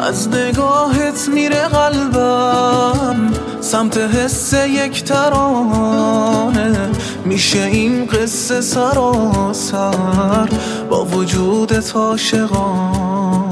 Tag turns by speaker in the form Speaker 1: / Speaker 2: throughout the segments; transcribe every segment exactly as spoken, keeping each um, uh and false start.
Speaker 1: از نگاهت میره قلبم سمت حس یک ترانه، میشه این قصه سراسر با وجودت عاشقانه.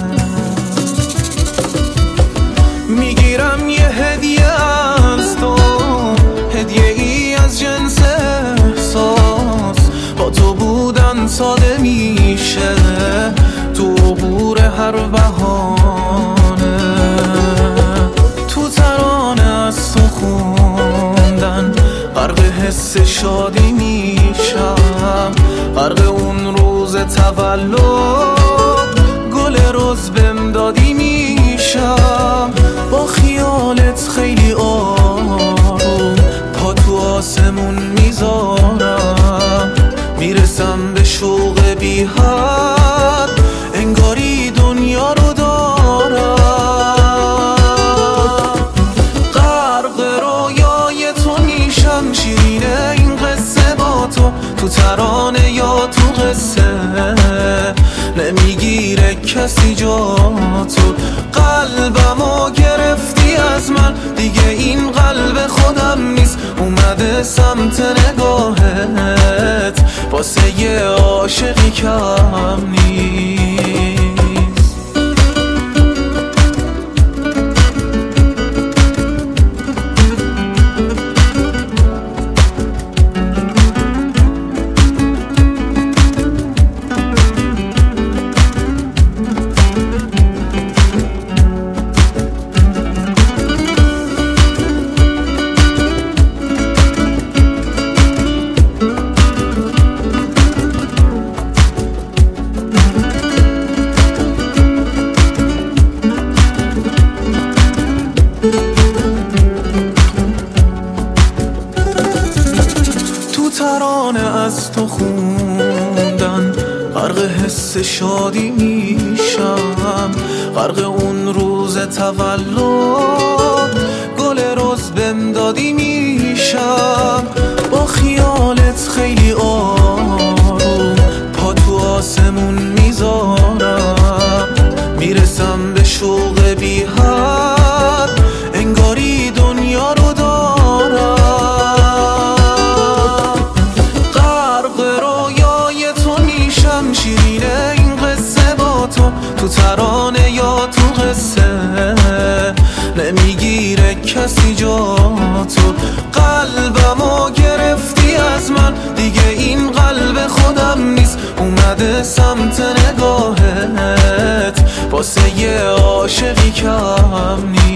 Speaker 1: میگیرم یه هدیه از تو، هدیه ای از جنس احساس، با تو بودن ساده میشه تو عبور هر بهانه. تو ترانه از تو خوندن غرق حس شادی میشم، غرق اون روز تولد گل رز بهم دادی میشم. با خیالت خیلی آروم پا تو آسمون میذارم، میرسم به شوق بی حد انگاری دنیا رو دارم. غرق رویای تو میشم، شیرینه این قصه با تو، تو ترانه یا تو قصه نمیگیره کسی جا تو. قلبمو گرفتی از من، دیگه این قلب خودم نیست، اومده سمت نگاهت واسه یه عاشقی کم نیست. تو ترانه از تو خوندن غرق حس شادی میشم، غرق اون روز تولد گل رز بهم دادی میشم. با خیالت خیلی آروم پا تو آسمون میذارم، میرسم به شوق بی حد انگاری دنیا رو دارم. غرق رویای تو میشم، شیرینه این قصه با تو، تو ترانه یا تو قصه نمیگیره کسی جا تو. قلبمو گرفتی از من، دیگه این قلب خودم نیست، اومده سمت نگاهت واسه یه عاشقی کم نیست.